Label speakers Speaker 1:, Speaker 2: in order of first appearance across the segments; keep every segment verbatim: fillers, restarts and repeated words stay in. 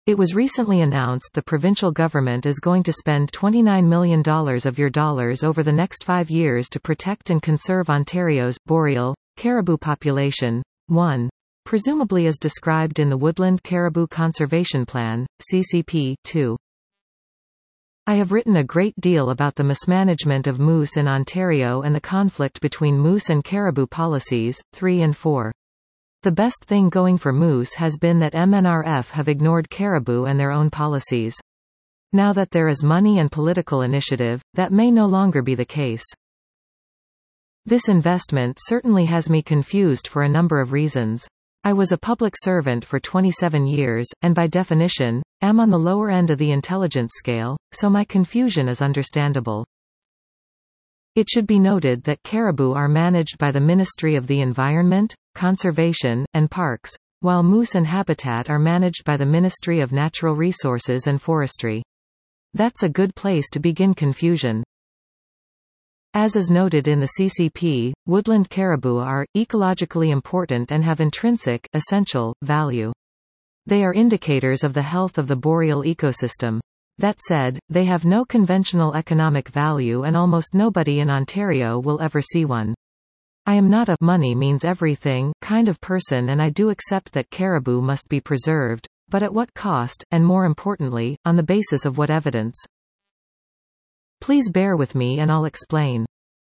Speaker 1: It was recently announced the provincial government is going to spend twenty-nine million dollars of your dollars over the next five years to protect and conserve Ontario's boreal caribou population. one. Presumably as described in the Woodland Caribou Conservation Plan, C C P. two. I have written a great deal about the mismanagement of moose in Ontario and the conflict between moose and caribou policies, three and four. The best thing going for moose has been that M N R F have ignored caribou and their own policies. Now that there is money and political initiative, that may no longer be the case. This investment certainly has me confused for a number of reasons. I was a public servant for twenty-seven years, and by definition, am on the lower end of the intelligence scale, so my confusion is understandable. It should be noted that caribou are managed by the Ministry of the Environment, Conservation, and Parks, while moose and habitat are managed by the Ministry of Natural Resources and Forestry. That's a good place to begin confusion. As is noted in the C C P, woodland caribou are ecologically important and have intrinsic, essential, value. They are indicators of the health of the boreal ecosystem. That said, they have no conventional economic value and almost nobody in Ontario will ever see one. I am not a money means everything kind of person, and I do accept that caribou must be preserved, but at what cost, and more importantly, on the basis of what evidence? Please bear with me and I'll explain.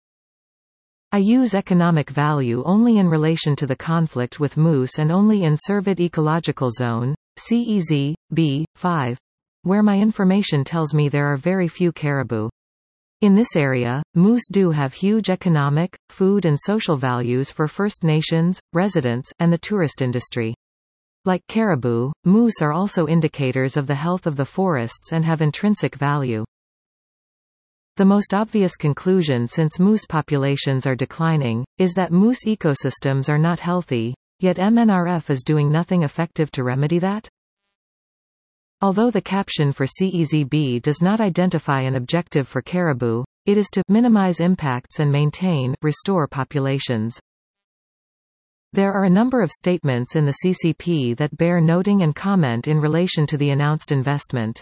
Speaker 1: I use economic value only in relation to the conflict with moose and only in Cervid Ecological Zone, C E Z, B, five, where my information tells me there are very few caribou. In this area, moose do have huge economic, food and social values for First Nations, residents, and the tourist industry. Like caribou, moose are also indicators of the health of the forests and have intrinsic value. The most obvious conclusion, since moose populations are declining, is that moose ecosystems are not healthy, yet M N R F is doing nothing effective to remedy that? Although the caption for C E Z B does not identify an objective for caribou, it is to minimize impacts and maintain, restore populations. There are a number of statements in the C C P that bear noting and comment in relation to the announced investment.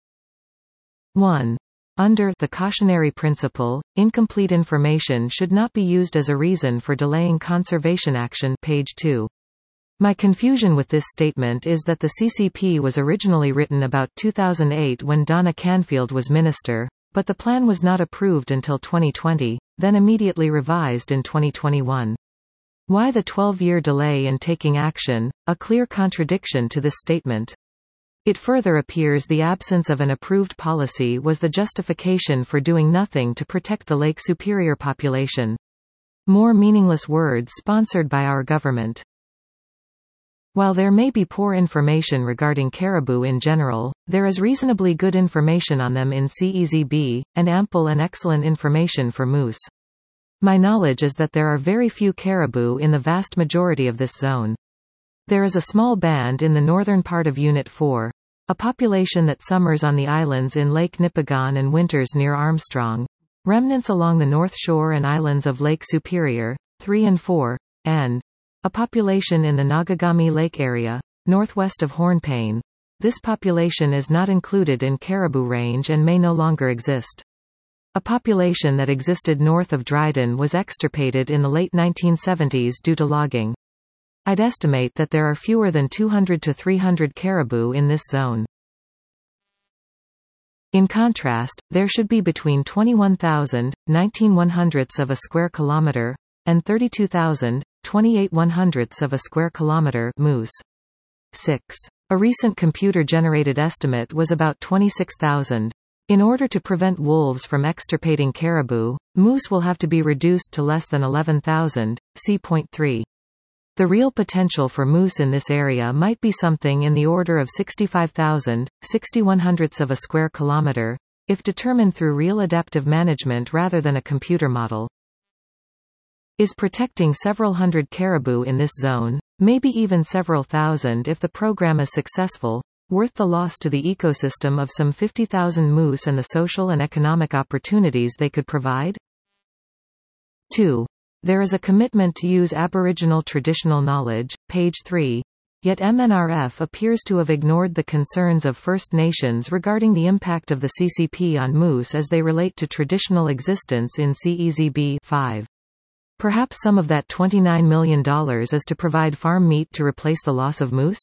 Speaker 1: one. Under the cautionary principle, incomplete information should not be used as a reason for delaying conservation action, page two. My confusion with this statement is that the C C P was originally written about two thousand eight when Donna Canfield was minister, but the plan was not approved until twenty twenty, then immediately revised in twenty twenty-one. Why the twelve-year delay in taking action? A clear contradiction to this statement. It further appears the absence of an approved policy was the justification for doing nothing to protect the Lake Superior population. More meaningless words sponsored by our government. While there may be poor information regarding caribou in general, there is reasonably good information on them in C E Z B, and ample and excellent information for moose. My knowledge is that there are very few caribou in the vast majority of this zone. There is a small band in the northern part of Unit four. A population that summers on the islands in Lake Nipigon and winters near Armstrong. Remnants along the north shore and islands of Lake Superior, three and four, and a population in the Nagagami Lake area, northwest of Hornpain. This population is not included in Caribou Range and may no longer exist. A population that existed north of Dryden was extirpated in the late nineteen seventies due to logging. I'd estimate that there are fewer than two hundred to three hundred caribou in this zone. In contrast, there should be between twenty-one thousand, nineteen one-hundredths of a square kilometer, and thirty-two thousand, twenty-eight one-hundredths of a square kilometer moose. six. A recent computer-generated estimate was about twenty-six thousand. In order to prevent wolves from extirpating caribou, moose will have to be reduced to less than eleven thousand, see point three. The real potential for moose in this area might be something in the order of sixty-five thousand, sixty-one hundredths of a square kilometer, if determined through real adaptive management rather than a computer model. Is protecting several hundred caribou in this zone, maybe even several thousand if the program is successful, worth the loss to the ecosystem of some fifty thousand moose and the social and economic opportunities they could provide? two. There is a commitment to use Aboriginal traditional knowledge, page three. yet M N R F appears to have ignored the concerns of First Nations regarding the impact of the C C P on moose as they relate to traditional existence in C E Z B five. Perhaps some of that twenty-nine million dollars is to provide farm meat to replace the loss of moose?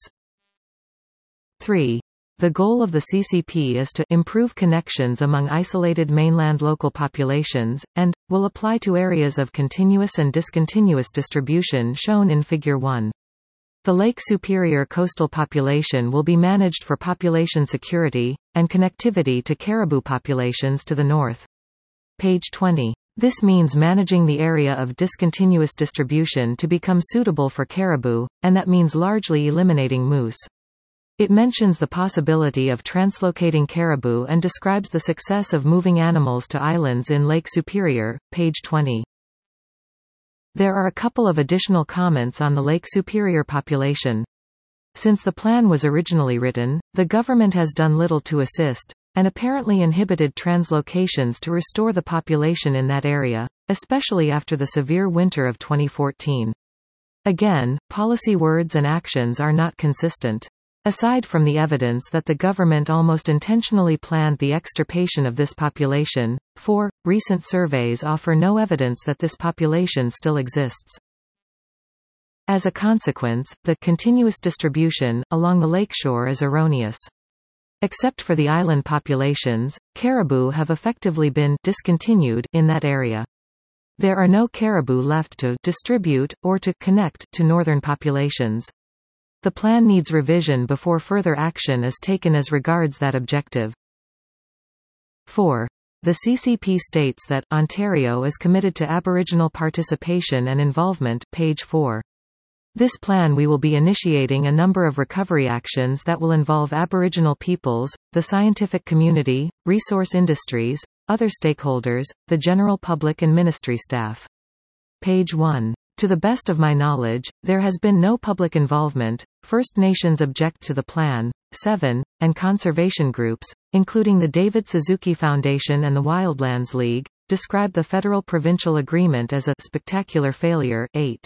Speaker 1: three. The goal of the C C P is to improve connections among isolated mainland local populations, and will apply to areas of continuous and discontinuous distribution shown in Figure one. The Lake Superior coastal population will be managed for population security, and connectivity to caribou populations to the north. Page twenty. This means managing the area of discontinuous distribution to become suitable for caribou, and that means largely eliminating moose. It mentions the possibility of translocating caribou and describes the success of moving animals to islands in Lake Superior, page twenty. There are a couple of additional comments on the Lake Superior population. Since the plan was originally written, the government has done little to assist, and apparently inhibited translocations to restore the population in that area, especially after the severe winter of twenty fourteen. Again, policy words and actions are not consistent. Aside from the evidence that the government almost intentionally planned the extirpation of this population, four recent surveys offer no evidence that this population still exists. As a consequence, the continuous distribution along the lakeshore is erroneous. Except for the island populations, caribou have effectively been discontinued in that area. There are no caribou left to distribute, or to connect to northern populations. The plan needs revision before further action is taken as regards that objective. four. The C C P states that Ontario is committed to Aboriginal participation and involvement, page four. This plan we will be initiating a number of recovery actions that will involve Aboriginal peoples, the scientific community, resource industries, other stakeholders, the general public and ministry staff. Page one. To the best of my knowledge, there has been no public involvement. First Nations object to the plan. seven. And conservation groups, including the David Suzuki Foundation and the Wildlands League, describe the federal-provincial agreement as a spectacular failure. eight.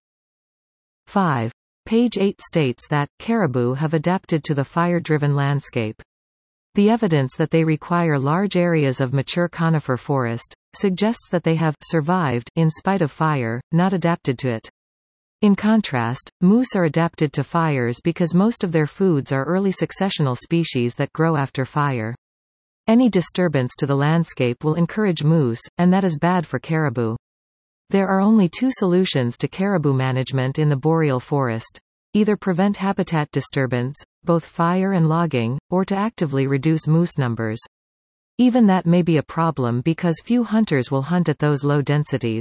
Speaker 1: five. Page eight states that caribou have adapted to the fire-driven landscape. The evidence that they require large areas of mature conifer forest suggests that they have survived in spite of fire, not adapted to it. In contrast, moose are adapted to fires because most of their foods are early successional species that grow after fire. Any disturbance to the landscape will encourage moose, and that is bad for caribou. There are only two solutions to caribou management in the boreal forest. Either prevent habitat disturbance, both fire and logging, or to actively reduce moose numbers. Even that may be a problem because few hunters will hunt at those low densities.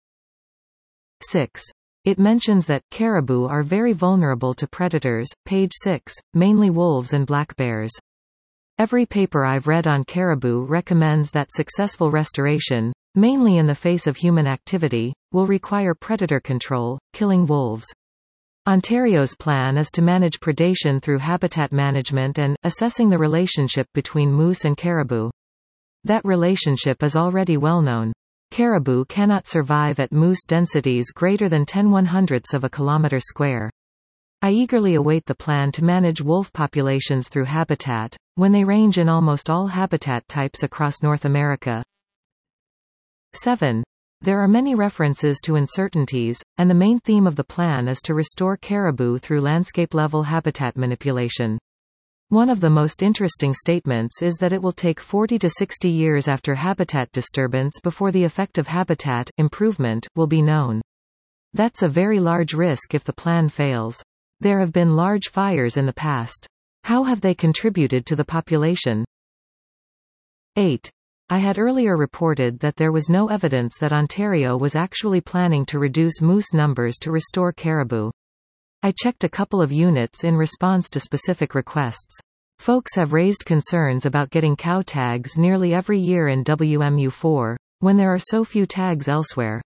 Speaker 1: six. It mentions that caribou are very vulnerable to predators, page six, mainly wolves and black bears. Every paper I've read on caribou recommends that successful restoration, mainly in the face of human activity, will require predator control, killing wolves. Ontario's plan is to manage predation through habitat management and assessing the relationship between moose and caribou. That relationship is already well known. Caribou cannot survive at moose densities greater than ten one hundredths of a kilometer square. I eagerly await the plan to manage wolf populations through habitat, when they range in almost all habitat types across North America. seven. There are many references to uncertainties, and the main theme of the plan is to restore caribou through landscape-level habitat manipulation. One of the most interesting statements is that it will take forty to sixty years after habitat disturbance before the effect of habitat improvement will be known. That's a very large risk if the plan fails. There have been large fires in the past. How have they contributed to the population? eight. I had earlier reported that there was no evidence that Ontario was actually planning to reduce moose numbers to restore caribou. I checked a couple of units in response to specific requests. Folks have raised concerns about getting cow tags nearly every year in W M U four, when there are so few tags elsewhere.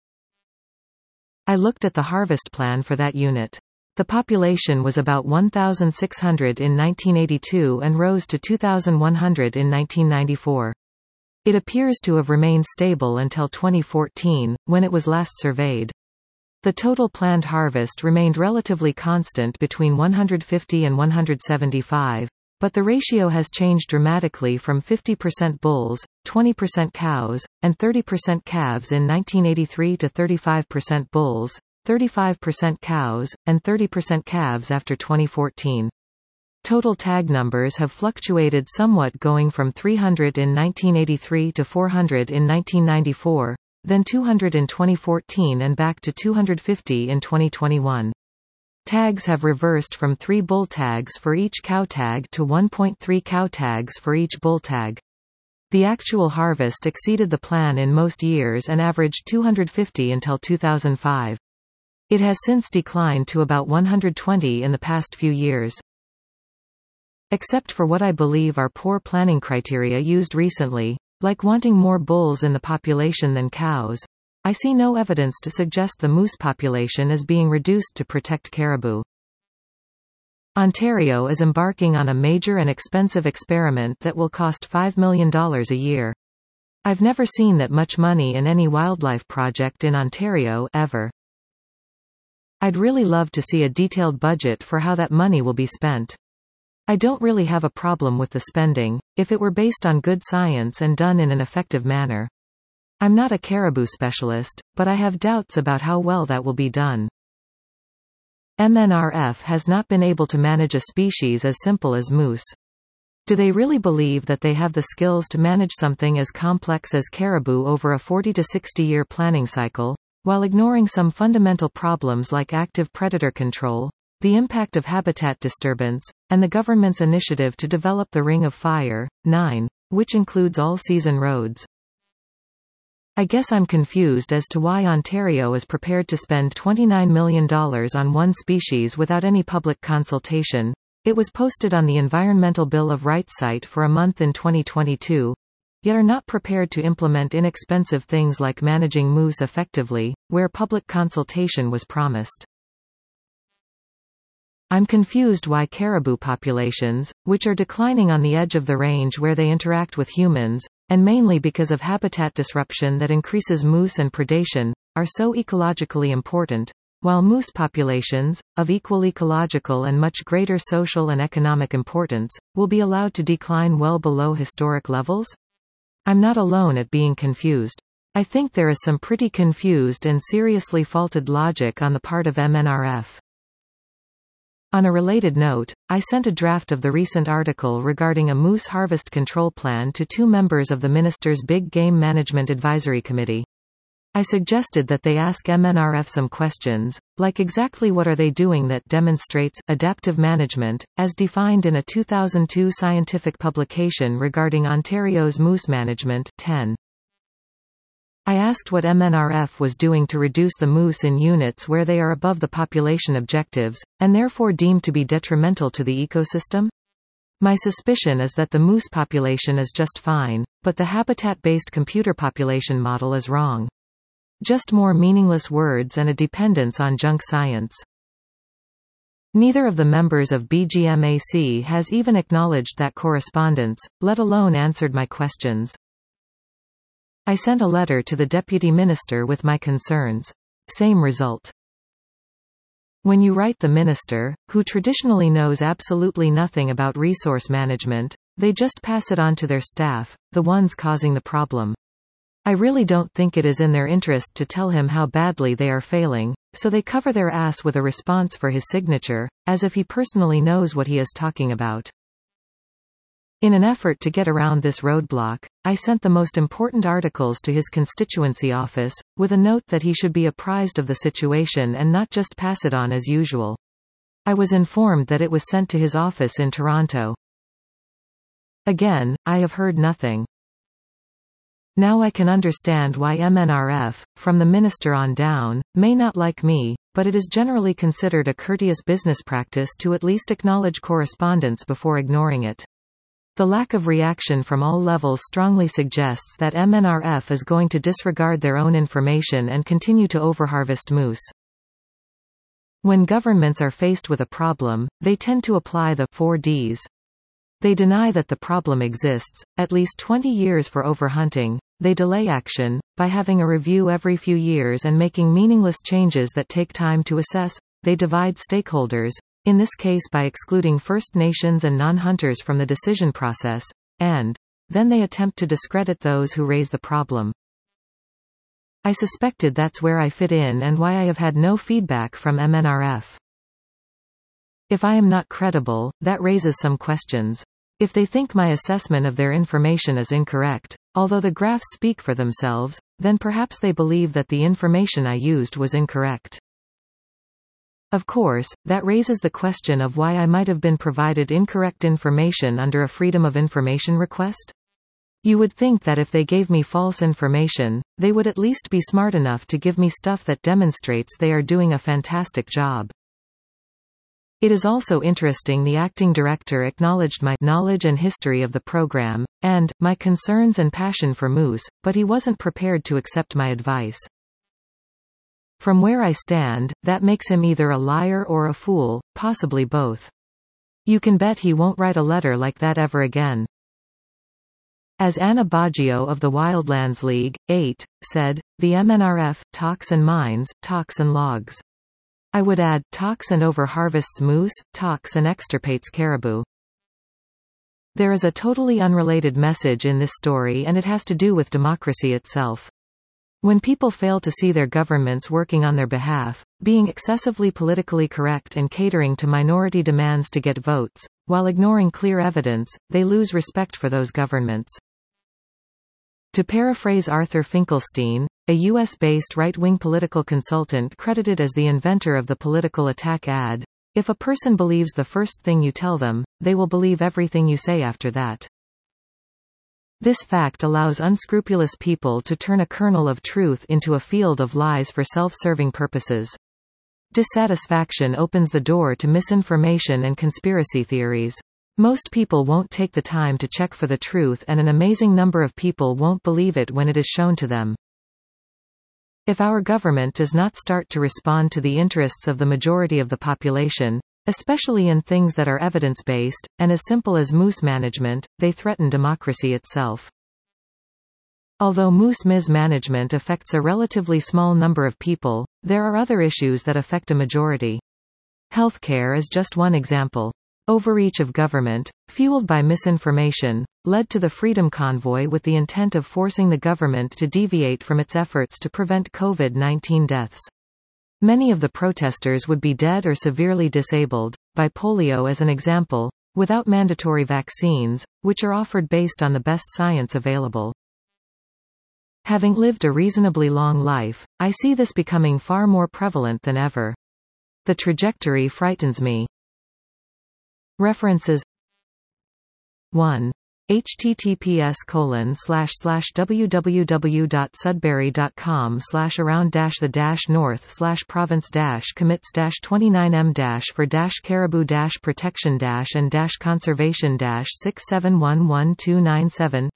Speaker 1: I looked at the harvest plan for that unit. The population was about one thousand six hundred in nineteen eighty-two and rose to two thousand one hundred in nineteen ninety-four. It appears to have remained stable until twenty fourteen, when it was last surveyed. The total planned harvest remained relatively constant between one hundred fifty and one hundred seventy-five, but the ratio has changed dramatically from fifty percent bulls, twenty percent cows, and thirty percent calves in nineteen eighty-three to thirty-five percent bulls, thirty-five percent cows, and thirty percent calves after twenty fourteen. Total tag numbers have fluctuated somewhat, going from three hundred in nineteen eighty-three to four hundred in nineteen ninety-four, then two hundred in twenty fourteen and back to two hundred fifty in twenty twenty-one. Tags have reversed from three bull tags for each cow tag to one point three cow tags for each bull tag. The actual harvest exceeded the plan in most years and averaged two hundred fifty until two thousand five. It has since declined to about one hundred twenty in the past few years. Except for what I believe are poor planning criteria used recently, like wanting more bulls in the population than cows, I see no evidence to suggest the moose population is being reduced to protect caribou. Ontario is embarking on a major and expensive experiment that will cost five million dollars a year. I've never seen that much money in any wildlife project in Ontario, ever. I'd really love to see a detailed budget for how that money will be spent. I don't really have a problem with the spending, if it were based on good science and done in an effective manner. I'm not a caribou specialist, but I have doubts about how well that will be done. M N R F has not been able to manage a species as simple as moose. Do they really believe that they have the skills to manage something as complex as caribou over a forty to sixty year planning cycle, while ignoring some fundamental problems like active predator control, the impact of habitat disturbance, and the government's initiative to develop the Ring of Fire, nine, which includes all-season roads? I guess I'm confused as to why Ontario is prepared to spend twenty-nine million dollars on one species without any public consultation. It was posted on the Environmental Bill of Rights site for a month in twenty twenty-two, yet are not prepared to implement inexpensive things like managing moose effectively, where public consultation was promised. I'm confused why caribou populations, which are declining on the edge of the range where they interact with humans, and mainly because of habitat disruption that increases moose and predation, are so ecologically important, while moose populations, of equal ecological and much greater social and economic importance, will be allowed to decline well below historic levels? I'm not alone at being confused. I think there is some pretty confused and seriously faulted logic on the part of M N R F. On a related note, I sent a draft of the recent article regarding a moose harvest control plan to two members of the Minister's Big Game Management Advisory Committee. I suggested that they ask M N R F some questions, like exactly what are they doing that demonstrates adaptive management, as defined in a two thousand two scientific publication regarding Ontario's moose management. ten. I asked what M N R F was doing to reduce the moose in units where they are above the population objectives, and therefore deemed to be detrimental to the ecosystem. My suspicion is that the moose population is just fine, but the habitat-based computer population model is wrong. Just more meaningless words and a dependence on junk science. Neither of the members of B G M A C has even acknowledged that correspondence, let alone answered my questions. I sent a letter to the Deputy Minister with my concerns. Same result. When you write the Minister, who traditionally knows absolutely nothing about resource management, they just pass it on to their staff, the ones causing the problem. I really don't think it is in their interest to tell him how badly they are failing, so they cover their ass with a response for his signature, as if he personally knows what he is talking about. In an effort to get around this roadblock, I sent the most important articles to his constituency office, with a note that he should be apprised of the situation and not just pass it on as usual. I was informed that it was sent to his office in Toronto. Again, I have heard nothing. Now I can understand why M N R F, from the minister on down, may not like me, but it is generally considered a courteous business practice to at least acknowledge correspondence before ignoring it. The lack of reaction from all levels strongly suggests that M N R F is going to disregard their own information and continue to overharvest moose. When governments are faced with a problem, they tend to apply the four Ds. They deny that the problem exists, at least twenty years for overhunting, they delay action, by having a review every few years and making meaningless changes that take time to assess. They divide stakeholders, in this case by excluding First Nations and non-hunters from the decision process, and then they attempt to discredit those who raise the problem. I suspected that's where I fit in and why I have had no feedback from M N R F. If I am not credible, that raises some questions. If they think my assessment of their information is incorrect, although the graphs speak for themselves, then perhaps they believe that the information I used was incorrect. Of course, that raises the question of why I might have been provided incorrect information under a Freedom of Information request. You would think that if they gave me false information, they would at least be smart enough to give me stuff that demonstrates they are doing a fantastic job. It is also interesting the acting director acknowledged my knowledge and history of the program, and my concerns and passion for moose, but he wasn't prepared to accept my advice. From where I stand, that makes him either a liar or a fool, possibly both. You can bet he won't write a letter like that ever again. As Anna Baggio of the Wildlands League, eight, said, the M N R F talks and mines, talks and logs. I would add, talks and overharvests moose, talks and extirpates caribou. There is a totally unrelated message in this story, and it has to do with democracy itself. When people fail to see their governments working on their behalf, being excessively politically correct and catering to minority demands to get votes, while ignoring clear evidence, they lose respect for those governments. To paraphrase Arthur Finkelstein, a U S-based right-wing political consultant credited as the inventor of the political attack ad, if a person believes the first thing you tell them, they will believe everything you say after that. This fact allows unscrupulous people to turn a kernel of truth into a field of lies for self-serving purposes. Dissatisfaction opens the door to misinformation and conspiracy theories. Most people won't take the time to check for the truth, and an amazing number of people won't believe it when it is shown to them. If our government does not start to respond to the interests of the majority of the population, especially in things that are evidence-based, and as simple as moose management, they threaten democracy itself. Although moose mismanagement affects a relatively small number of people, there are other issues that affect a majority. Healthcare is just one example. Overreach of government, fueled by misinformation, led to the Freedom Convoy with the intent of forcing the government to deviate from its efforts to prevent COVID nineteen deaths. Many of the protesters would be dead or severely disabled, by polio as an example, without mandatory vaccines, which are offered based on the best science available. Having lived a reasonably long life, I see this becoming far more prevalent than ever. The trajectory frightens me. References one. https colon slash slash www dot sudbury dot com slash around dash the dash north slash province dash commits dash twenty-nine m dash for dash caribou dash protection dash and dash conservation dash six seven one one two nine seven.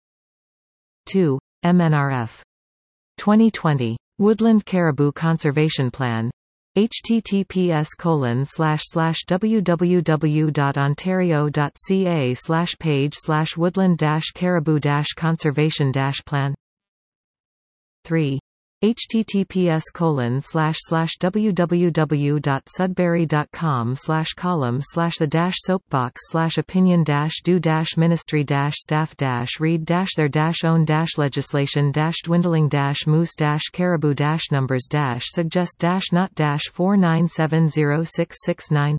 Speaker 1: two. M N R F. twenty twenty. Woodland Caribou Conservation Plan. https colon slash slash www dot ontario dot c a slash page slash woodland dash caribou dash conservation dash plan. three. https colon slash slash www dot sudbury dot com slash column slash the dash soapbox slash opinion dash do dash ministry dash staff dash read dash their dash own dash legislation dash dwindling dash moose dash caribou dash numbers dash suggest dash not dash four nine seven zero six six nine.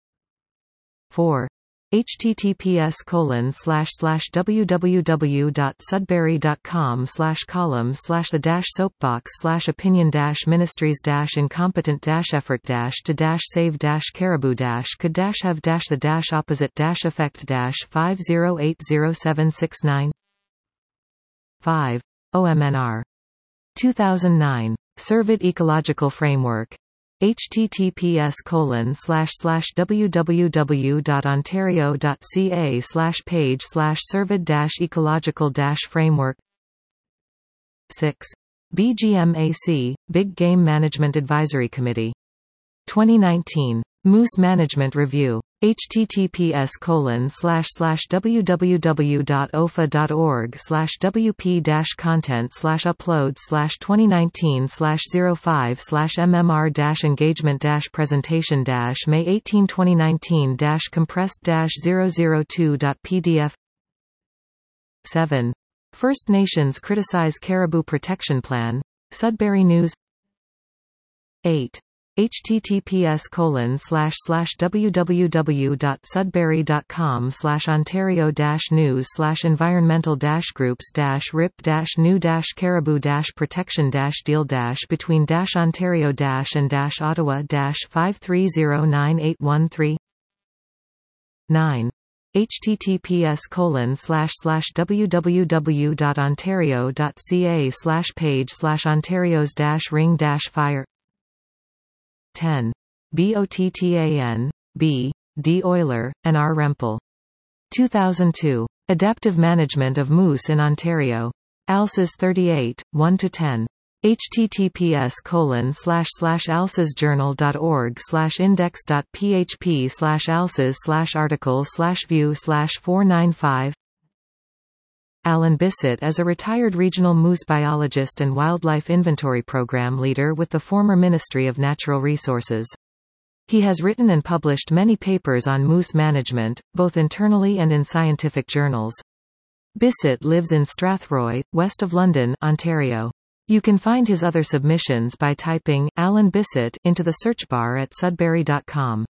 Speaker 1: four. https colon slash slash www dot sudbury dot com slash column slash the dash soapbox slash opinion dash ministries dash incompetent dash effort dash to dash save dash caribou dash could dash have dash the dash opposite dash effect dash five zero eight zero seven six nine. five. O M N R. two thousand nine. Surveyed Ecological Framework. https colon slash slash www dot ontario dot c a slash page slash surveyed dash ecological dash framework. six. B G M A C, Big Game Management Advisory Committee. twenty nineteen. Moose Management Review. https colon slash slash www.ofa.org slash wp dash content slash upload slash twenty nineteen slash zero five slash mmr dash engagement dash presentation dash May eighteenth twenty nineteen dash compressed dash zero zero two dot p d f. seven. First Nations criticize Caribou Protection Plan. Sudbury News. eight. https colon slash slash www.sudbury.com slash ontario dash news slash environmental dash groups dash rip dash new dash caribou dash protection dash deal dash between dash ontario dash and dash ottawa dash five three zero nine eight one three. nine. https colon slash slash www.ontario.ca slash page slash ontario's dash ring dash fire. ten. Bottan, B. D. Euler, and R. Rempel. two thousand two. Adaptive Management of Moose in Ontario. ALSIS thirty-eight, one to ten. https colon slash slash alsisjournal.org slash index.php slash alsis slash article slash view slash four ninety-five. Alan Bissett is a retired regional moose biologist and wildlife inventory program leader with the former Ministry of Natural Resources. He has written and published many papers on moose management, both internally and in scientific journals. Bissett lives in Strathroy, west of London, Ontario. You can find his other submissions by typing Alan Bissett into the search bar at sudbury dot com.